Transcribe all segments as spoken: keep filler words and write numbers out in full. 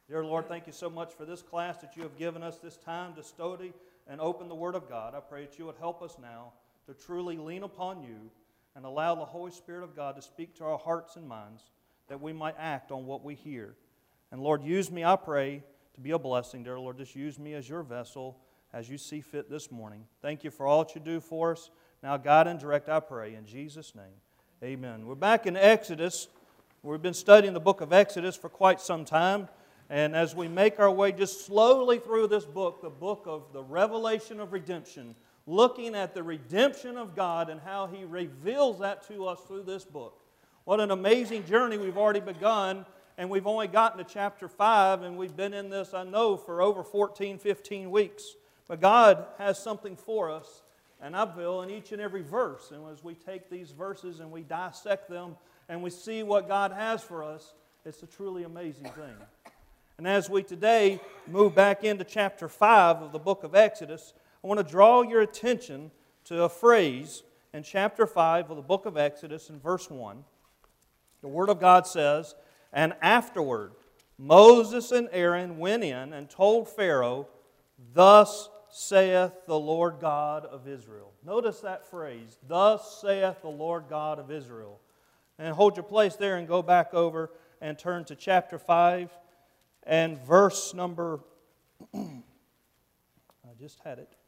Dear Lord, thank you so much for this class that you have given us this time to study and open the Word of God. I pray that you would help us now to truly lean upon you and allow the Holy Spirit of God to speak to our hearts and minds that we might act on what we hear. And Lord, use me, I pray, to be a blessing. Dear Lord, just use me as your vessel as you see fit this morning. Thank you for all that you do for us. Now guide and direct, I pray, in Jesus' name. Amen. We're back in Exodus. We've been studying the book of Exodus for quite some time. And as we make our way just slowly through this book, the book of the revelation of redemption, looking at the redemption of God and how He reveals that to us through this book. What an amazing journey we've already begun, and we've only gotten to chapter five, and we've been in this, I know, for over fourteen, fifteen weeks. But God has something for us, and I feel, in each and every verse. And as we take these verses and we dissect them and we see what God has for us, it's a truly amazing thing. And as we today move back into chapter five of the book of Exodus, I want to draw your attention to a phrase in chapter five of the book of Exodus in verse one. The Word of God says, "And afterward Moses and Aaron went in and told Pharaoh, 'Thus saith the Lord God of Israel.'" Notice that phrase, "Thus saith the Lord God of Israel." And hold your place there and go back over and turn to chapter five. And verse number, I just had it.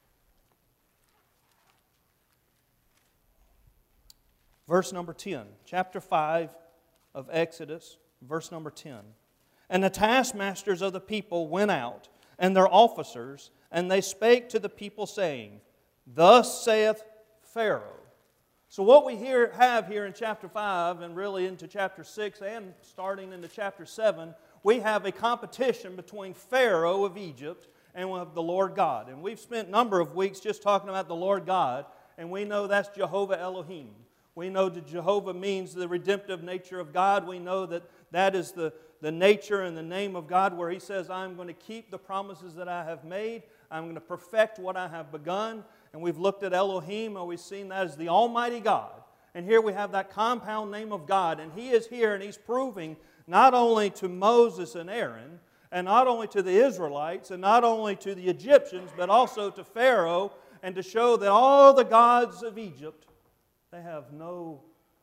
Verse number ten, chapter five of Exodus, verse number ten. "And the taskmasters of the people went out, and their officers, and they spake to the people, saying, 'Thus saith Pharaoh.'" So what we here have here in chapter five, and really into chapter six, and starting into chapter seven, we have a competition between Pharaoh of Egypt and of the Lord God. And we've spent a number of weeks just talking about the Lord God, and we know that's Jehovah Elohim. We know that Jehovah means the redemptive nature of God. We know that that is the, the nature and the name of God, where He says, "I'm going to keep the promises that I have made. I'm going to perfect what I have begun." And we've looked at Elohim, and we've seen that as the Almighty God. And here we have that compound name of God, and He is here, and He's proving not only to Moses and Aaron, and not only to the Israelites, and not only to the Egyptians, but also to Pharaoh, and to show that all the gods of Egypt, they have no,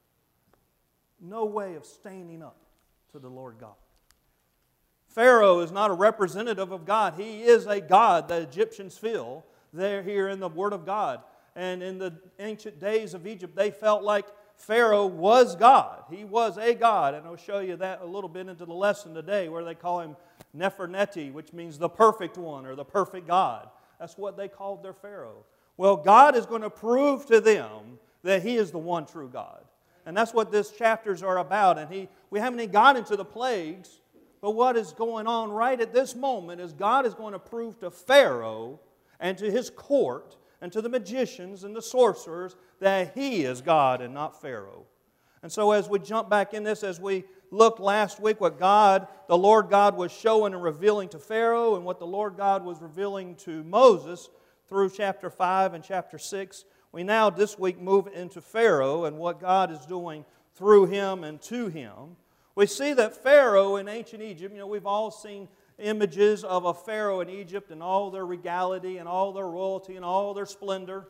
no way of standing up to the Lord God. Pharaoh is not a representative of God. He is a god that Egyptians feel. They're here in the Word of God. And in the ancient days of Egypt, they felt like Pharaoh was God. He was a god. And I'll show you that a little bit into the lesson today, where they call him Nefertiti, which means the perfect one or the perfect God. That's what they called their Pharaoh. Well, God is going to prove to them that He is the one true God. And that's what these chapters are about. And he, we haven't even got into the plagues, but what is going on right at this moment is God is going to prove to Pharaoh and to his court and to the magicians and the sorcerers that He is God and not Pharaoh. And so as we jump back in this, as we looked last week what God, the Lord God, was showing and revealing to Pharaoh, and what the Lord God was revealing to Moses through chapter five and chapter six, we now this week move into Pharaoh and what God is doing through him and to him. We see that Pharaoh in ancient Egypt, you know, we've all seen images of a Pharaoh in Egypt and all their regality and all their royalty and all their splendor.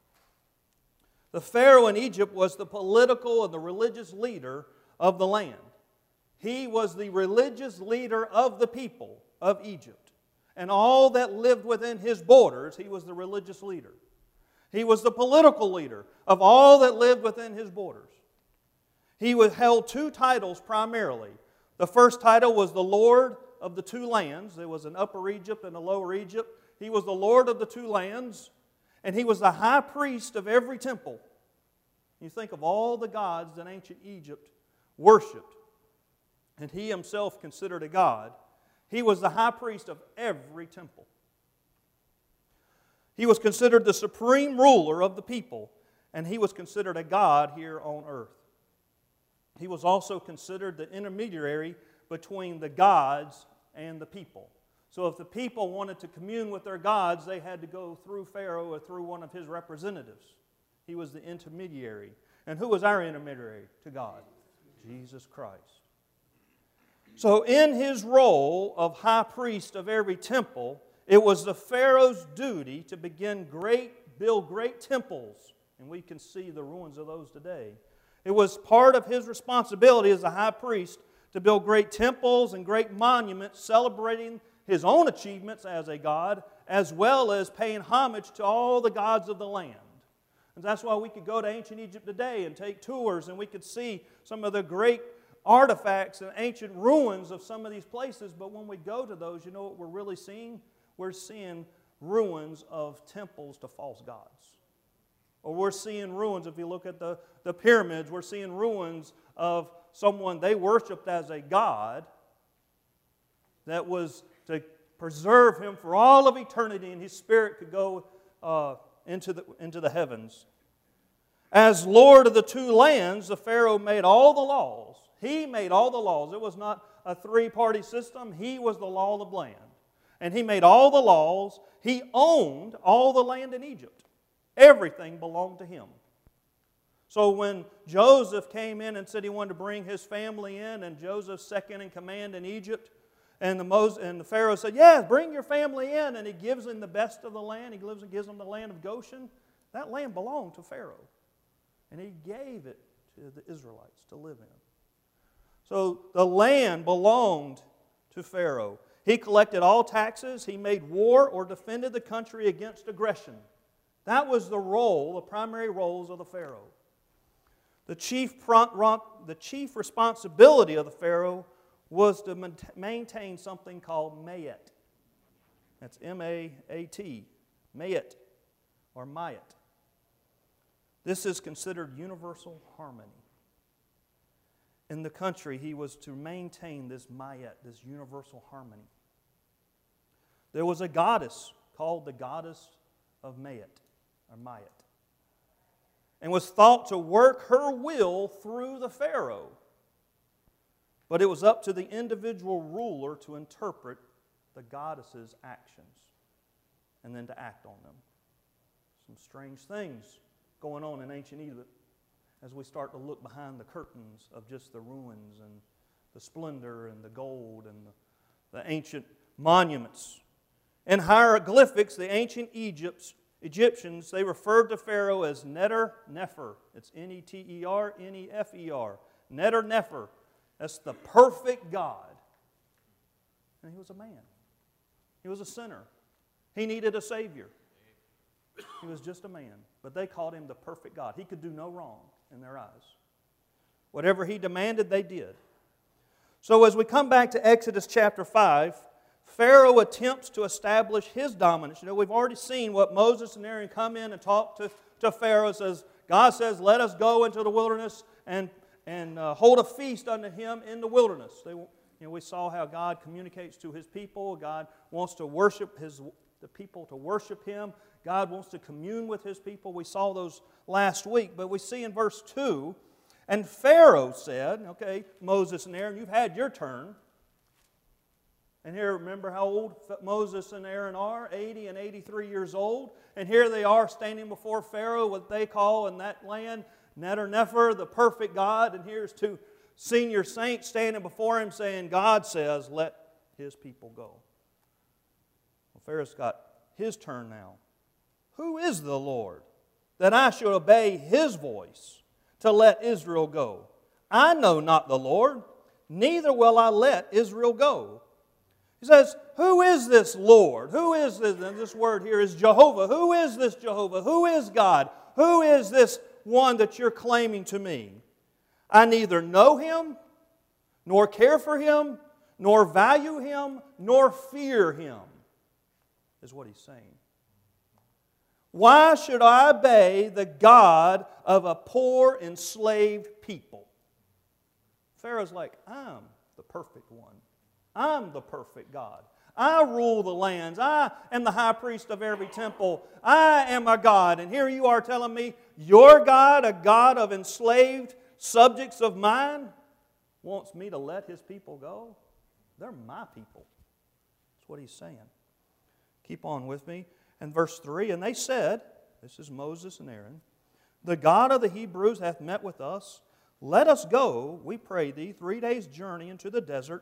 The Pharaoh in Egypt was the political and the religious leader of the land. He was the religious leader of the people of Egypt. And all that lived within his borders, he was the religious leader. He was the political leader of all that lived within his borders. He was held two titles primarily. The first title was the Lord of the two lands. There was an Upper Egypt and a Lower Egypt. He was the Lord of the two lands, and He was the high priest of every temple. You think of all the gods that ancient Egypt worshipped, and He Himself considered a god. He was the high priest of every temple. He was considered the supreme ruler of the people, and He was considered a god here on earth. He was also considered the intermediary between the gods and the people. So if the people wanted to commune with their gods, they had to go through Pharaoh or through one of his representatives. He was the intermediary. And who was our intermediary to God? Jesus Christ. So in his role of high priest of every temple, it was the Pharaoh's duty to begin great, build great temples. And we can see the ruins of those today. It was part of his responsibility as a high priest to build great temples and great monuments celebrating his own achievements as a god, as well as paying homage to all the gods of the land. And that's why we could go to ancient Egypt today and take tours, and we could see some of the great artifacts and ancient ruins of some of these places. But when we go to those, you know what we're really seeing? We're seeing ruins of temples to false gods. Or we're seeing ruins, if you look at the, the pyramids, we're seeing ruins of someone they worshipped as a god that was to preserve him for all of eternity, and his spirit could go uh, into, the, into the heavens. As Lord of the two lands, the Pharaoh made all the laws. He made all the laws. It was not a three-party system. He was the law of the land. And he made all the laws. He owned all the land in Egypt. Everything belonged to him. So when Joseph came in and said he wanted to bring his family in, and Joseph's second in command in Egypt, and the, Moses, and the Pharaoh said, yes, bring your family in, and he gives them the best of the land. He gives, gives them the land of Goshen. That land belonged to Pharaoh. And he gave it to the Israelites to live in. So the land belonged to Pharaoh. He collected all taxes. He made war or defended the country against aggression. That was the role, the primary roles of the Pharaoh. The chief, the chief responsibility of the Pharaoh was to maintain something called Mayat. That's M A A T, Mayat, or Mayat. This is considered universal harmony. In the country, he was to maintain this Mayat, this universal harmony. There was a goddess called the goddess of Mayat, or Mayat, and was thought to work her will through the Pharaoh. But it was up to the individual ruler to interpret the goddess's actions and then to act on them. Some strange things going on in ancient Egypt as we start to look behind the curtains of just the ruins and the splendor and the gold and the, the ancient monuments. In hieroglyphics, the ancient Egypts, Egyptians, they referred to Pharaoh as Neter Nefer. It's N E T E R N E F E R. Neter Nefer. That's the perfect God. And he was a man. He was a sinner. He needed a Savior. He was just a man. But they called him the perfect God. He could do no wrong in their eyes. Whatever he demanded, they did. So as we come back to Exodus chapter five, Pharaoh attempts to establish his dominance. You know, we've already seen what Moses and Aaron come in and talk to, to Pharaoh. Says, God says, let us go into the wilderness and and uh, hold a feast unto him in the wilderness. They, you know, we saw how God communicates to his people. God wants to worship his, the people to worship him. God wants to commune with his people. We saw those last week. But we see in verse two, and Pharaoh said, okay, Moses and Aaron, you've had your turn. And here, remember how old Moses and Aaron are? eighty and eighty-three years old. And here they are standing before Pharaoh, what they call in that land, Neter Nefer, the perfect God. And here's two senior saints standing before him saying, God says, let his people go. Well, Pharaoh's got his turn now. Who is the Lord that I should obey his voice to let Israel go? I know not the Lord, neither will I let Israel go. He says, who is this Lord? Who is this? And this word here is Jehovah. Who is this Jehovah? Who is God? Who is this one that you're claiming to me? I neither know him, nor care for him, nor value him, nor fear him, is what he's saying. Why should I obey the God of a poor, enslaved people? Pharaoh's like, I'm the perfect one. I'm the perfect God. I rule the lands. I am the high priest of every temple. I am a God. And here you are telling me, your God, a God of enslaved subjects of mine, wants me to let his people go? They're my people. That's what he's saying. Keep on with me. And verse three, and they said, this is Moses and Aaron, the God of the Hebrews hath met with us. Let us go, we pray thee, three days' journey into the desert,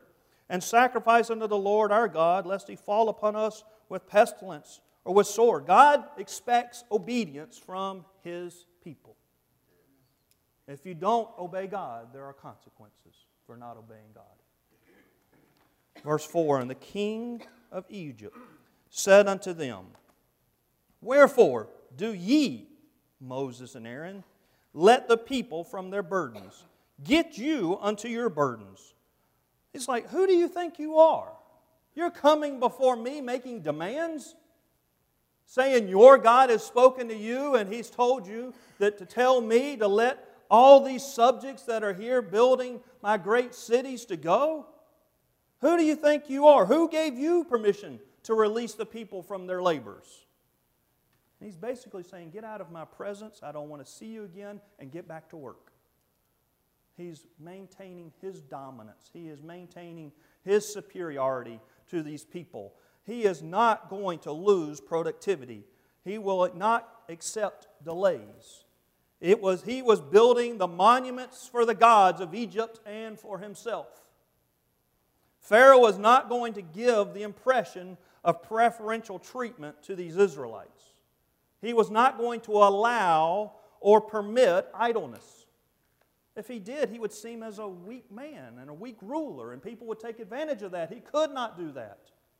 and sacrifice unto the Lord our God, lest He fall upon us with pestilence or with sword. God expects obedience from His people. If you don't obey God, there are consequences for not obeying God. Verse four, and the king of Egypt said unto them, Wherefore do ye, Moses and Aaron, let the people from their burdens? Get you unto your burdens. It's like, who do you think you are? You're coming before me making demands? Saying your God has spoken to you and He's told you that to tell me to let all these subjects that are here building my great cities to go? Who do you think you are? Who gave you permission to release the people from their labors? And He's basically saying, get out of my presence, I don't want to see you again, and get back to work. He's maintaining His dominance. He is maintaining His superiority to these people. He is not going to lose productivity. He will not accept delays. It was, he was building the monuments for the gods of Egypt and for himself. Pharaoh was not going to give the impression of preferential treatment to these Israelites. He was not going to allow or permit idleness. If he did, he would seem as a weak man and a weak ruler, and people would take advantage of that. He could not do that.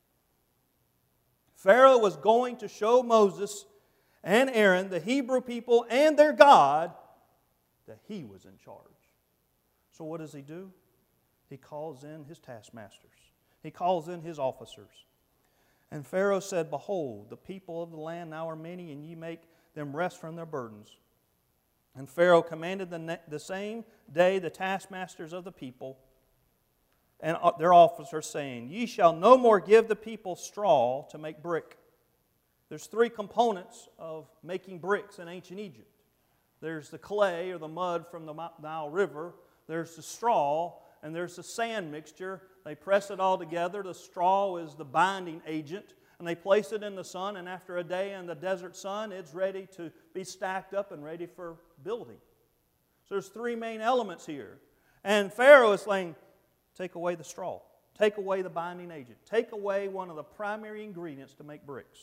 Pharaoh was going to show Moses and Aaron, the Hebrew people, and their God, that he was in charge. So what does he do? He calls in his taskmasters. He calls in his officers. And Pharaoh said, Behold, the people of the land now are many, and ye make them rest from their burdens. And Pharaoh commanded the, ne- the same day the taskmasters of the people and their officers, saying, Ye shall no more give the people straw to make brick. There's three components of making bricks in ancient Egypt. There's the clay or the mud from the Nile River. There's the straw, and there's the sand mixture. They press it all together. The straw is the binding agent, and they place it in the sun, and after a day in the desert sun, it's ready to be stacked up and ready for building. So there's three main elements here. And Pharaoh is saying, take away the straw. Take away the binding agent. Take away one of the primary ingredients to make bricks.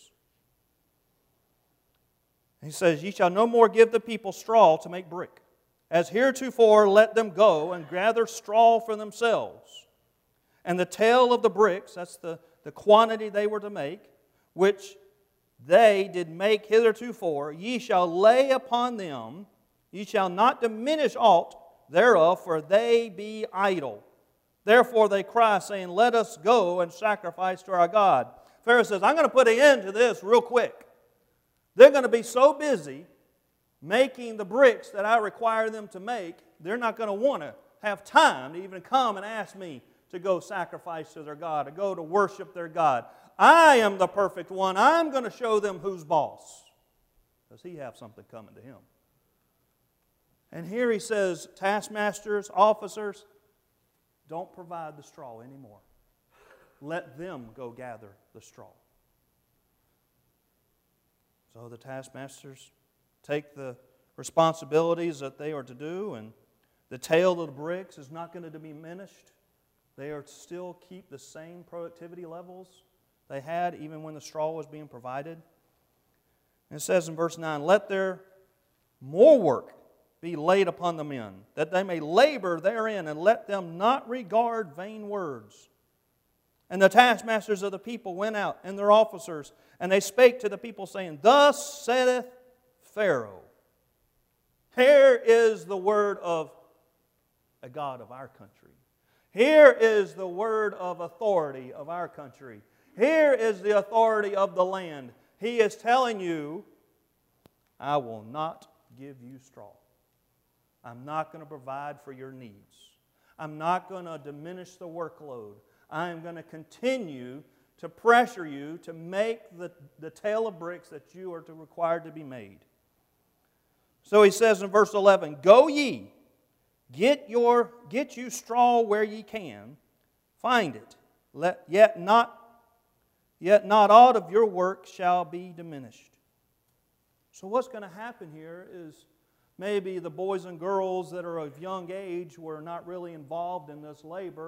He says, Ye shall no more give the people straw to make brick. As heretofore, let them go and gather straw for themselves. And the tale of the bricks, that's the, the quantity they were to make, which they did make heretofore, ye shall lay upon them, ye shall not diminish aught thereof, for they be idle. Therefore they cry, saying, Let us go and sacrifice to our God. Pharaoh says, I'm going to put an end to this real quick. They're going to be so busy making the bricks that I require them to make, they're not going to want to have time to even come and ask me to go sacrifice to their God, to go to worship their God. I am the perfect one. I'm going to show them who's boss. Does he have something coming to him? And here he says, taskmasters, officers, don't provide the straw anymore. Let them go gather the straw. So the taskmasters take the responsibilities that they are to do, and the tale of the bricks is not going to be diminished. They are to still keep the same productivity levels they had even when the straw was being provided. And it says in verse nine, Let there more work be laid upon the men, that they may labor therein, and let them not regard vain words. And the taskmasters of the people went out, and their officers, and they spake to the people, saying, Thus saith Pharaoh. Here is the word of a God of our country. Here is the word of authority of our country. Here is the authority of the land. He is telling you, I will not give you straw. I'm not going to provide for your needs. I'm not going to diminish the workload. I am going to continue to pressure you to make the, the tale of bricks that you are to required to be made. So he says in verse eleven, Go ye, get your get you straw where ye can, find it. Let yet not yet not aught of your work shall be diminished. So what's going to happen here is maybe the boys and girls that are of young age were not really involved in this labor.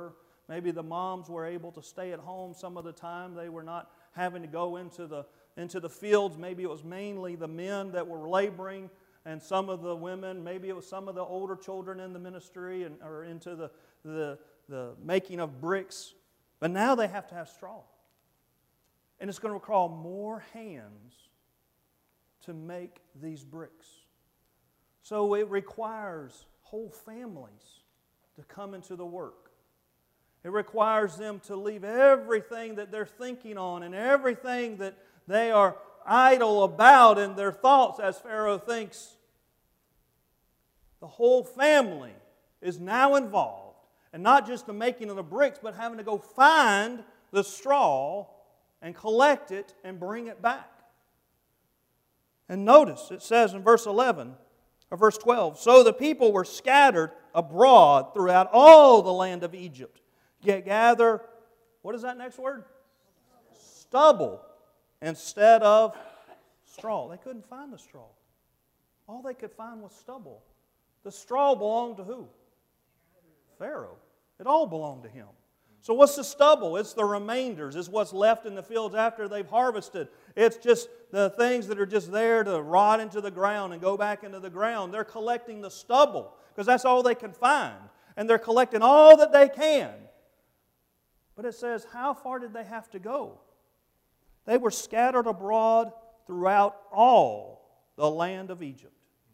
maybe the moms were able to stay at home some of the time. They were not having to go into the, into the fields. Maybe it was mainly the men that were laboring, and some of the women, maybe it was some of the older children in the ministry and or into the, the, the making of bricks. But now they have to have straw. And it's going to require more hands to make these bricks. So it requires whole families to come into the work. It requires them to leave everything that they're thinking on and everything that they are idle about in their thoughts, as Pharaoh thinks. The whole family is now involved. And not just the making of the bricks, but having to go find the straw and collect it and bring it back. And notice, it says in verse eleven, or verse twelve, so the people were scattered abroad throughout all the land of Egypt. Yet gather, what is that next word? Stubble instead of straw. They couldn't find the straw. All they could find was stubble. The straw belonged to who? Pharaoh. It all belonged to him. So what's the stubble? It's the remainders. It's what's left in the fields after they've harvested. It's just the things that are just there to rot into the ground and go back into the ground. They're collecting the stubble because that's all they can find. And they're collecting all that they can. But it says, how far did they have to go? They were scattered abroad throughout all the land of Egypt.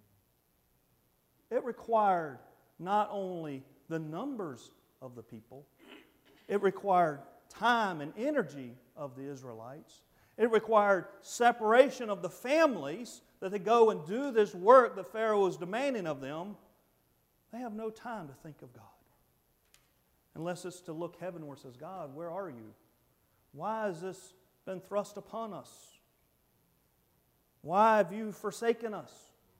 It required not only the numbers of the people, it required time and energy of the Israelites. It required separation of the families that they go and do this work that Pharaoh was demanding of them. They have no time to think of God. Unless it's to look heavenward and says, God, where are you? Why has this been thrust upon us? Why have you forsaken us?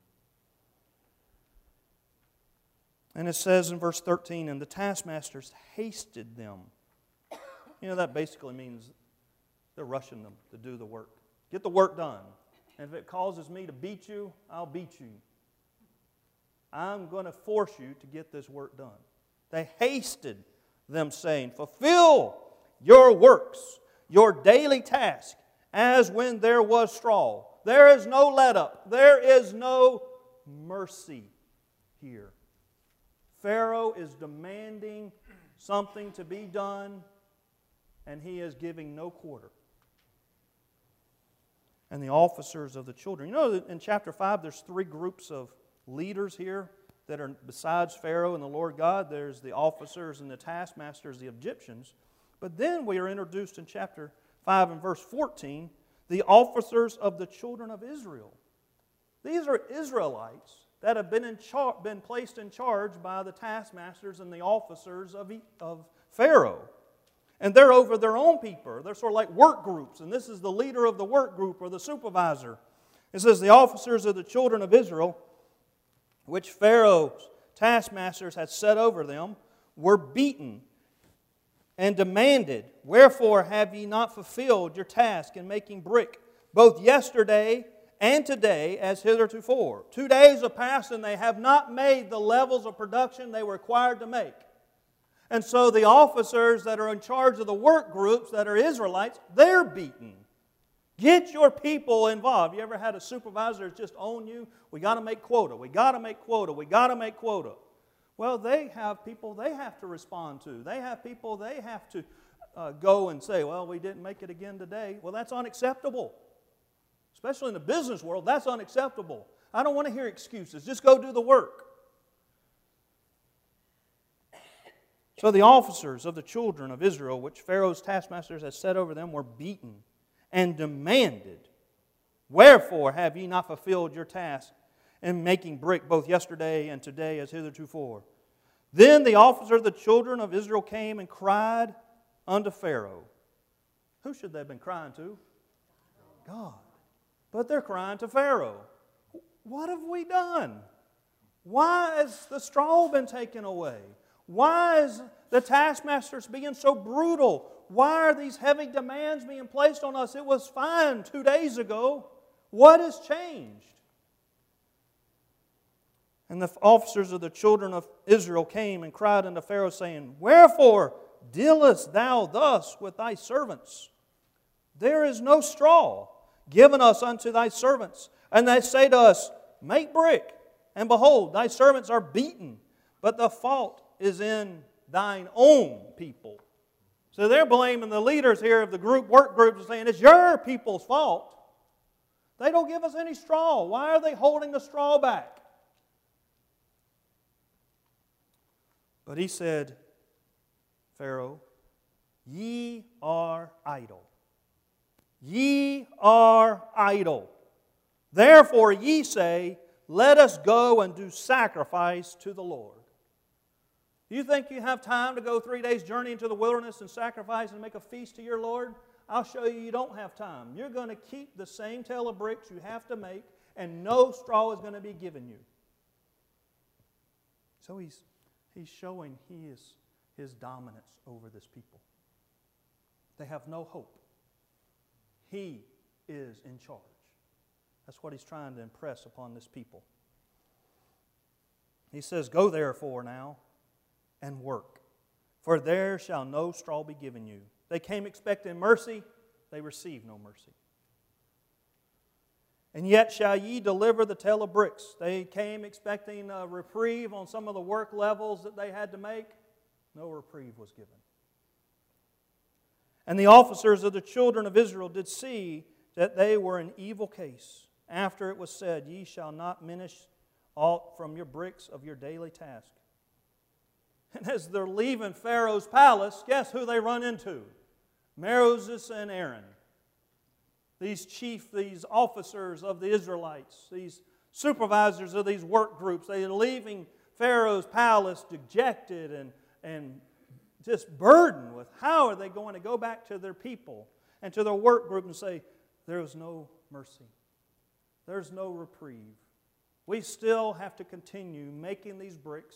And it says in verse thirteen, and the taskmasters hasted them. You know, that basically means they're rushing them to do the work. Get the work done. And if it causes me to beat you, I'll beat you. I'm going to force you to get this work done. They hasted them, saying, fulfill your works, your daily task, as when there was straw. There is no let up. There is no mercy here. Pharaoh is demanding something to be done, and he is giving no quarter. And the officers of the children. You know that in chapter five there's three groups of leaders here that are besides Pharaoh and the Lord God. There's the officers and the taskmasters, the Egyptians. But then we are introduced in chapter five and verse fourteen, the officers of the children of Israel. These are Israelites that have been, in char- been placed in charge by the taskmasters and the officers of, e- of Pharaoh. And they're over their own people. They're sort of like work groups. And this is the leader of the work group or the supervisor. It says, the officers of the children of Israel, which Pharaoh's taskmasters had set over them, were beaten and demanded, wherefore have ye not fulfilled your task in making brick, both yesterday and today as heretofore? Two days have passed and they have not made the levels of production they were required to make. And so the officers that are in charge of the work groups that are Israelites, they're beaten. Get your people involved. You ever had a supervisor that's just own you? We got to make quota. We got to make quota. We got to make quota. Well, they have people they have to respond to. They have people they have to uh, go and say, well, we didn't make it again today. Well, that's unacceptable. Especially in the business world, that's unacceptable. I don't want to hear excuses. Just go do the work. So the officers of the children of Israel, which Pharaoh's taskmasters had set over them, were beaten and demanded, wherefore have ye not fulfilled your task in making brick both yesterday and today as heretofore? Then the officers of the children of Israel came and cried unto Pharaoh. Who should they have been crying to? God. But they're crying to Pharaoh. What have we done? Why has the straw been taken away? Why is the taskmasters being so brutal? Why are these heavy demands being placed on us? It was fine two days ago. What has changed? And the officers of the children of Israel came and cried unto Pharaoh, saying, wherefore dealest thou thus with thy servants? There is no straw given us unto thy servants. And they say to us, Make brick. And behold, thy servants are beaten, but the fault is in thine own people. So they're blaming the leaders here of the group work groups and saying, it's your people's fault. They don't give us any straw. Why are they holding the straw back? But he said, Pharaoh, ye are idle. Ye are idle. Therefore ye say, Let us go and do sacrifice to the Lord. Do you think you have time to go three days' journey into the wilderness and sacrifice and make a feast to your Lord? I'll show you you don't have time. You're going to keep the same tale of bricks you have to make, and no straw is going to be given you. So he's, he's showing his, his dominance over this people. They have no hope. He is in charge. That's what he's trying to impress upon this people. He says, Go therefore now and work, for there shall no straw be given you. They came expecting mercy, they received no mercy. And yet shall ye deliver the tale of bricks. They came expecting a reprieve on some of the work levels that they had to make. No reprieve was given. And the officers of the children of Israel did see that they were in evil case, after it was said, Ye shall not diminish aught from your bricks of your daily task. And as they're leaving Pharaoh's palace, guess who they run into? Moses and Aaron. These chief, these officers of the Israelites, these supervisors of these work groups, they are leaving Pharaoh's palace dejected and, and just burdened with how are they going to go back to their people and to their work group and say, there is no mercy. There's no reprieve. We still have to continue making these bricks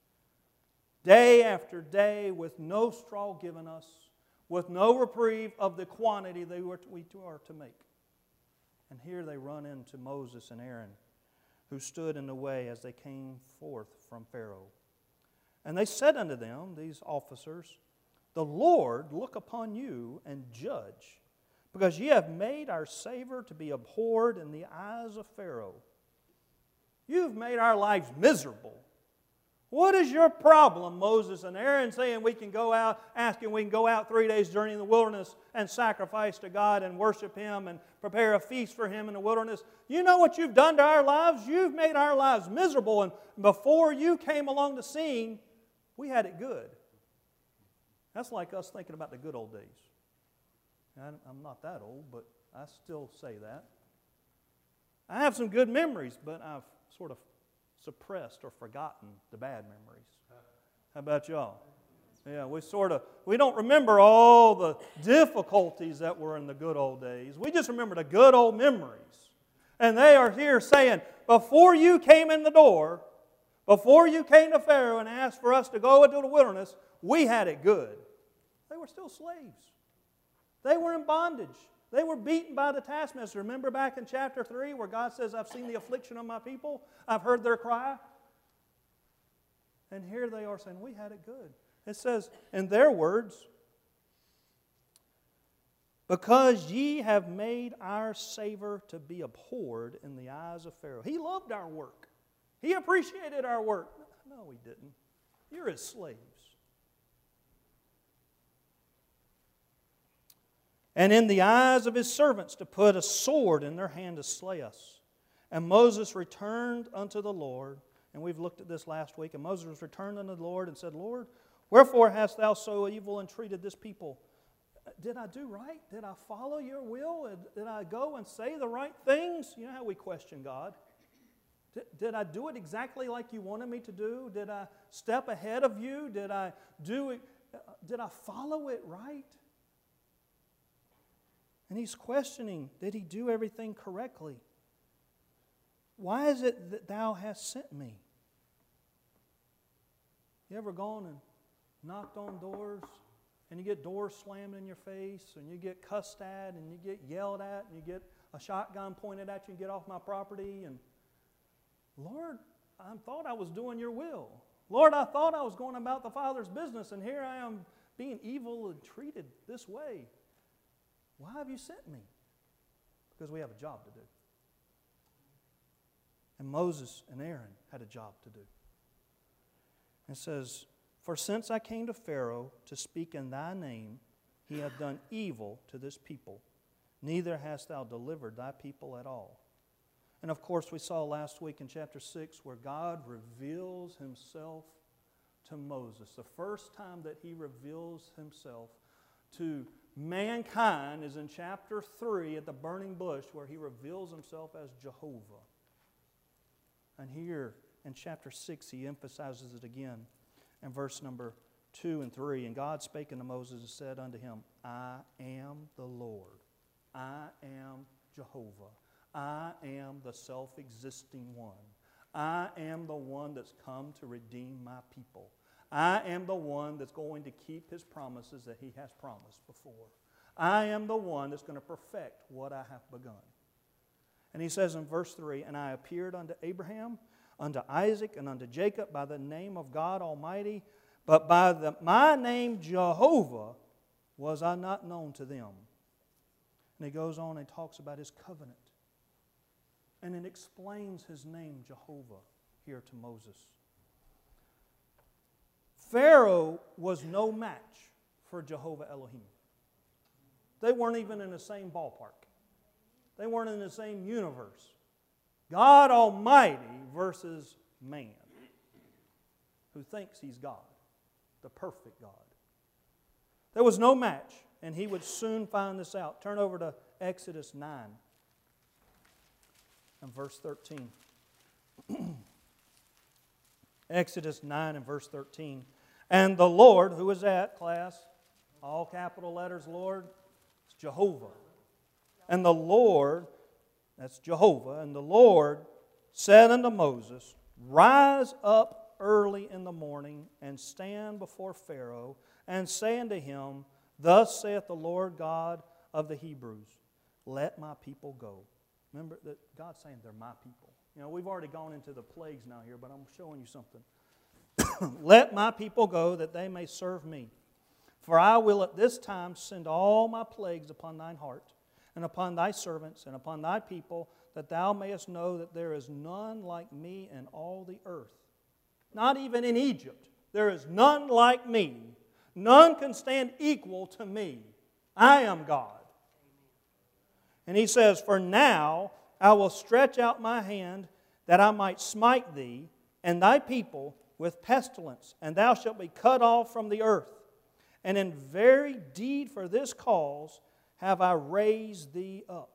day after day with no straw given us, with no reprieve of the quantity they were to, we are to make. And here they run into Moses and Aaron, who stood in the way as they came forth from Pharaoh. And they said unto them, these officers, The Lord look upon you and judge, because ye have made our savor to be abhorred in the eyes of Pharaoh. You've made our lives miserable. What is your problem, Moses and Aaron, saying we can go out, asking we can go out three days' journey in the wilderness and sacrifice to God and worship Him and prepare a feast for Him in the wilderness? You know what you've done to our lives? You've made our lives miserable. And before you came along the scene, we had it good. That's like us thinking about the good old days. I'm not that old, but I still say that. I have some good memories, but I've sort of suppressed or forgotten the bad memories. How about y'all? Yeah, we sort of, we don't remember all the difficulties that were in the good old days. We just remember the good old memories. And they are here saying, before you came in the door, before you came to Pharaoh and asked for us to go into the wilderness, we had it good. They were still slaves. They were in bondage. They were beaten by the taskmaster. Remember back in chapter three where God says, I've seen the affliction of my people. I've heard their cry. And here they are saying, we had it good. It says, in their words, because ye have made our savor to be abhorred in the eyes of Pharaoh. He loved our work. He appreciated our work. No, he didn't. You're his slaves. And in the eyes of his servants to put a sword in their hand to slay us. And Moses returned unto the Lord, and we've looked at this last week, and Moses returned unto the Lord and said, Lord, wherefore hast thou so evil entreated this people? Did I do right? Did I follow your will? Did I go and say the right things? You know how we question God. Did, did I do it exactly like you wanted me to do? Did I step ahead of you? Did I do it? Did I follow it right? And he's questioning, did he do everything correctly? Why is it that thou hast sent me? You ever gone and knocked on doors and you get doors slammed in your face and you get cussed at and you get yelled at and you get a shotgun pointed at you and get off my property? And Lord, I thought I was doing your will. Lord, I thought I was going about the Father's business, and here I am being evil and treated this way. Why have you sent me? Because we have a job to do. And Moses and Aaron had a job to do. It says, for since I came to Pharaoh to speak in thy name, he hath done evil to this people. Neither hast thou delivered thy people at all. And of course, we saw last week in chapter six where God reveals himself to Moses. The first time that he reveals himself to mankind is in chapter three at the burning bush, where he reveals himself as Jehovah. And here in chapter six, he emphasizes it again in verse number two and three. And God spake unto Moses and said unto him, I am the Lord. I am Jehovah. I am the self-existing one. I am the one that's come to redeem my people. I am the one that's going to keep his promises that he has promised before. I am the one that's going to perfect what I have begun. And he says in verse three, and I appeared unto Abraham, unto Isaac, and unto Jacob by the name of God Almighty, but by the, my name Jehovah was I not known to them. And he goes on and talks about his covenant. And it explains his name Jehovah here to Moses. Pharaoh was no match for Jehovah Elohim. They weren't even in the same ballpark. They weren't in the same universe. God Almighty versus man, who thinks he's God, the perfect God. There was no match, and he would soon find this out. Turn over to Exodus nine and verse thirteen. Exodus nine and verse thirteen. And the Lord, who is that, class? All capital letters, Lord. It's Jehovah. And the Lord, that's Jehovah, and the Lord said unto Moses, rise up early in the morning and stand before Pharaoh and say unto him, thus saith the Lord God of the Hebrews, let my people go. Remember that God's saying they're my people. You know, we've already gone into the plagues now here, but I'm showing you something. Let my people go that they may serve me. For I will at this time send all my plagues upon thine heart, and upon thy servants, and upon thy people, that thou mayest know that there is none like me in all the earth. Not even in Egypt. There is none like me. None can stand equal to me. I am God. And he says, for now I will stretch out my hand that I might smite thee and thy people with pestilence, and thou shalt be cut off from the earth. And in very deed for this cause have I raised thee up.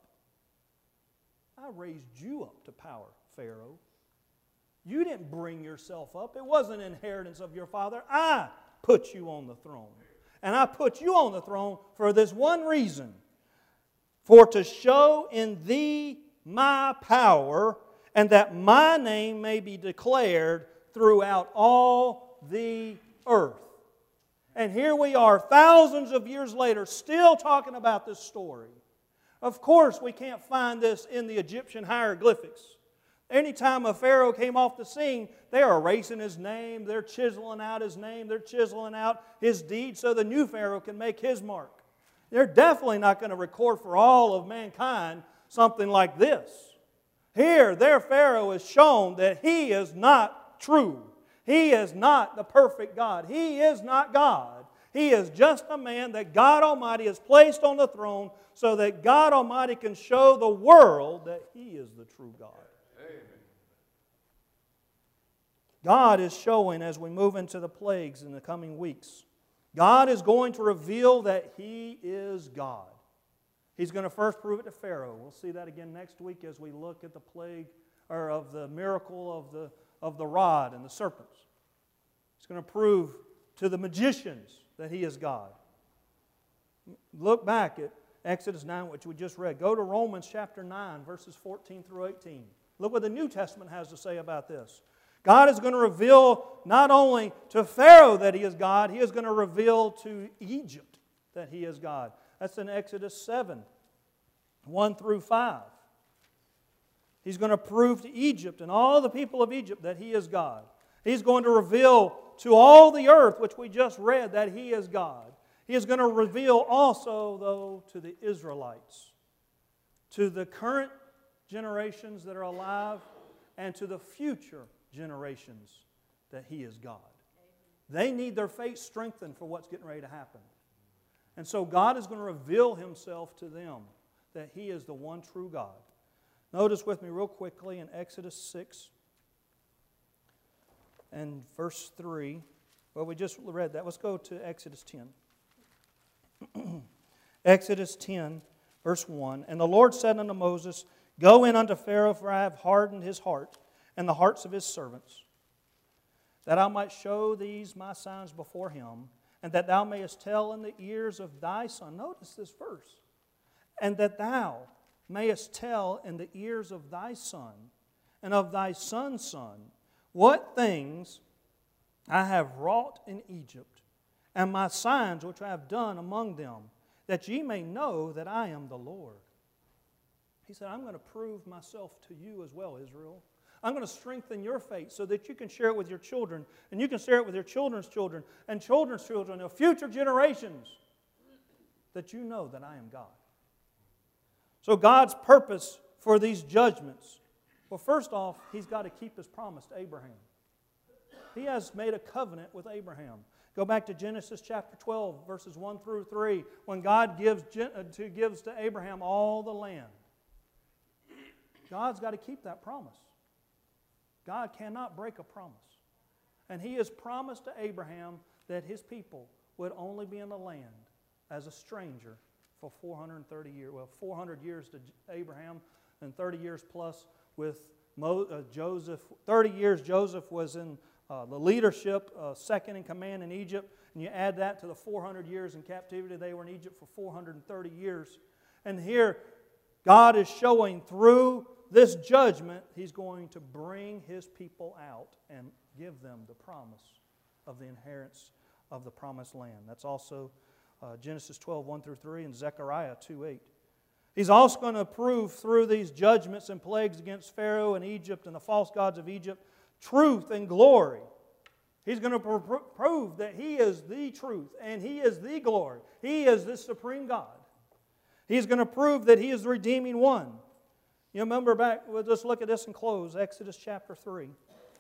I raised you up to power, Pharaoh. You didn't bring yourself up. It wasn't an inheritance of your father. I put you on the throne. And I put you on the throne for this one reason. For to show in thee my power, and that my name may be declared throughout all the earth. And here we are, thousands of years later, still talking about this story. Of course, we can't find this in the Egyptian hieroglyphics. Anytime a pharaoh came off the scene, they're erasing his name, they're chiseling out his name, they're chiseling out his deed so the new pharaoh can make his mark. They're definitely not going to record for all of mankind something like this. Here, their pharaoh is shown that he is not true. He is not the perfect God. He is not God. He is just a man that God Almighty has placed on the throne so that God Almighty can show the world that He is the true God. Amen. God is showing as we move into the plagues in the coming weeks. God is going to reveal that He is God. He's going to first prove it to Pharaoh. We'll see that again next week as we look at the plague or of the miracle of the of the rod and the serpents. He's going to prove to the magicians that He is God. Look back at Exodus nine, which we just read. Go to Romans chapter nine, verses fourteen through eighteen. Look what the New Testament has to say about this. God is going to reveal not only to Pharaoh that He is God, He is going to reveal to Egypt that He is God. That's in Exodus seven, one through five. He's going to prove to Egypt and all the people of Egypt that He is God. He's going to reveal to all the earth, which we just read, that He is God. He is going to reveal also, though, to the Israelites, to the current generations that are alive, and to the future generations that He is God. They need their faith strengthened for what's getting ready to happen. And so God is going to reveal Himself to them, that He is the one true God. Notice with me real quickly in Exodus six and verse three. Well, we just read that. Let's go to Exodus ten. Exodus ten, verse one. And the Lord said unto Moses, Go in unto Pharaoh, for I have hardened his heart, and the hearts of his servants, that I might show these my signs before him, and that thou mayest tell in the ears of thy son. Notice this verse. And that thou mayest tell in the ears of thy son, and of thy son's son, what things I have wrought in Egypt, and my signs which I have done among them, that ye may know that I am the Lord. He said, I'm going to prove myself to you as well, Israel. I'm going to strengthen your faith so that you can share it with your children, and you can share it with your children's children, and children's children, and future generations, that you know that I am God. So God's purpose for these judgments, well, first off, He's got to keep His promise to Abraham. He has made a covenant with Abraham. Go back to Genesis chapter twelve, verses one through three, when God gives to, gives to Abraham all the land. God's got to keep that promise. God cannot break a promise. And He has promised to Abraham that his people would only be in the land as a stranger for four hundred thirty years. Well, four hundred years to Abraham and thirty years plus with Mo, uh, Joseph. thirty years Joseph was in uh, the leadership, uh, second in command in Egypt. And you add that to the four hundred years in captivity. They were in Egypt for four hundred thirty years. And here, God is showing through this judgment, He's going to bring His people out and give them the promise of the inheritance of the promised land. That's also uh, Genesis twelve, one through three, and Zechariah two, eight. He's also going to prove through these judgments and plagues against Pharaoh and Egypt and the false gods of Egypt, truth and glory. He's going to pr- prove that He is the truth and He is the glory. He is the supreme God. He's going to prove that He is the redeeming one. You remember back, we'll just look at this and close, Exodus chapter three.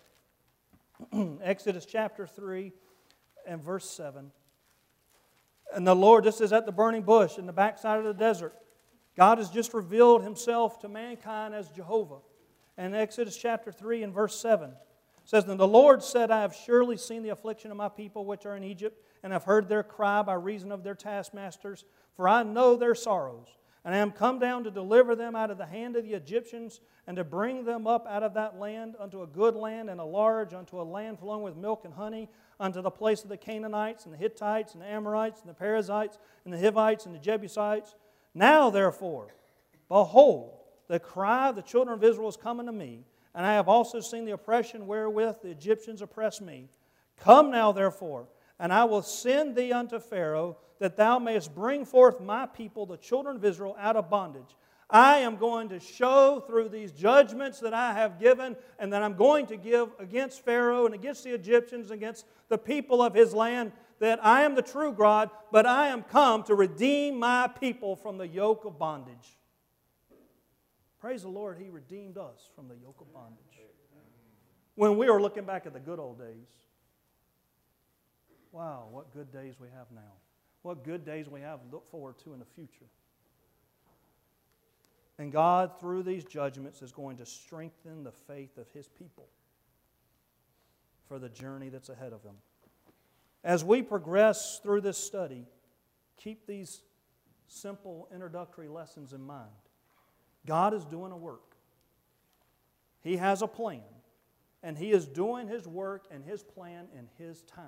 Exodus chapter three and verse seven. And the Lord, this is at the burning bush in the backside of the desert. God has just revealed Himself to mankind as Jehovah. And Exodus chapter three and verse seven says, And the Lord said, I have surely seen the affliction of my people which are in Egypt, and have heard their cry by reason of their taskmasters, for I know their sorrows. And I am come down to deliver them out of the hand of the Egyptians, and to bring them up out of that land unto a good land and a large, unto a land flowing with milk and honey, unto the place of the Canaanites and the Hittites and the Amorites and the Perizzites and the Hivites and the Jebusites. Now therefore, behold, the cry of the children of Israel is coming to me, and I have also seen the oppression wherewith the Egyptians oppress me. Come now therefore, and I will send thee unto Pharaoh, that thou mayest bring forth my people, the children of Israel, out of bondage. I am going to show through these judgments that I have given and that I'm going to give against Pharaoh and against the Egyptians, against the people of his land, that I am the true God, but I am come to redeem my people from the yoke of bondage. Praise the Lord, He redeemed us from the yoke of bondage. When we were looking back at the good old days, wow, what good days we have now. What good days we have to look forward to in the future. And God, through these judgments, is going to strengthen the faith of His people for the journey that's ahead of them. As we progress through this study, keep these simple introductory lessons in mind. God is doing a work. He has a plan, and He is doing His work and His plan in His time.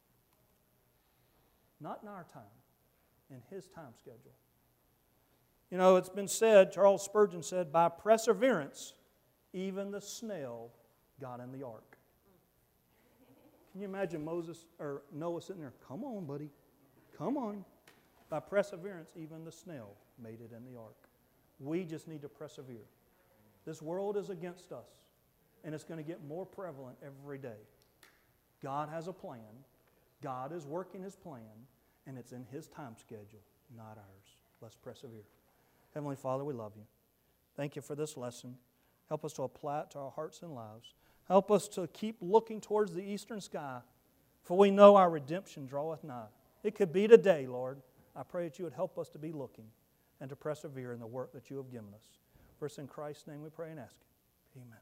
Not in our time, in His time schedule. You know, it's been said, Charles Spurgeon said, by perseverance, even the snail got in the ark. Can you imagine Moses or Noah sitting there? Come on, buddy. Come on. By perseverance, even the snail made it in the ark. We just need to persevere. This world is against us, and it's going to get more prevalent every day. God has a plan. God is working His plan, and it's in His time schedule, not ours. Let's persevere. Heavenly Father, we love You. Thank You for this lesson. Help us to apply it to our hearts and lives. Help us to keep looking towards the eastern sky, for we know our redemption draweth nigh. It could be today, Lord. I pray that You would help us to be looking and to persevere in the work that You have given us. For it's in Christ's name we pray and ask it. Amen.